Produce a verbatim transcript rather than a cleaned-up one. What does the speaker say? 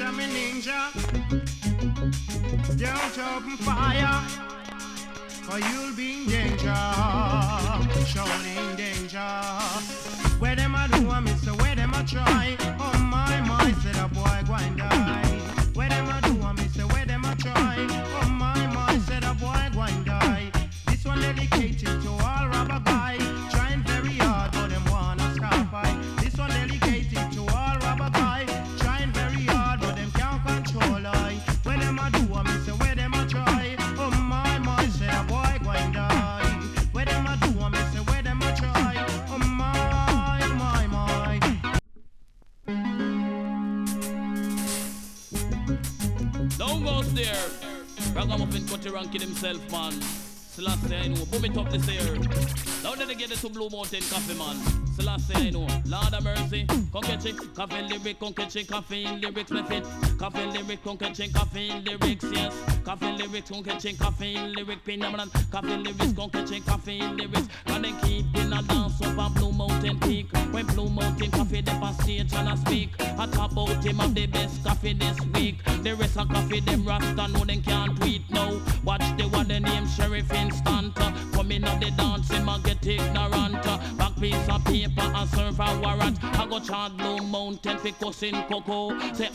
ninja, me ninja. Don't open fire, for you'll be in danger, surely in danger. Where them a do, I miss, where them a try. Oh my, my, said a boy go and die. Where them a do, I miss, where them a try. Oh my, my, said a boy go and die. This one dedicated to all rubber guy, trying very hard, but them wanna stop by. This one dedicated to all rubber guy, trying very hard, but them can't control I. Where them a do, I miss, where them a try. Oh my, my, said a boy go and die. Where them a do, I miss, where them a try. Oh my, my, my. Don't go there. Ragamuffin cut your ranking himself, man. Selassie, I know. Boom it up this year. Now that they get it to Blue Mountain Coffee, man. Selassie, I know. Lord of mercy. Come catch it. Coffee lyric, come catch it. Coffee lyrics, me fit. Coffee lyric, come catch it. Coffee lyrics, yes. Coffee lyrics, come catch it. Coffee lyric, phenomenon. Coffee lyrics, come catch it. Coffee lyrics. And they keep in a dance up on Blue Mountain Peak. When Blue Mountain Coffee, they pass stage and I speak. I talk about him of the best coffee this week. The rest of coffee, them rasta know them can't tweet now. Watch the one the name Sheriff Instant. Come in at the dance, him a get ignorant. Back piece of paper and serve a warrant. I go chant Blue Mountain for cussing cocoa. Say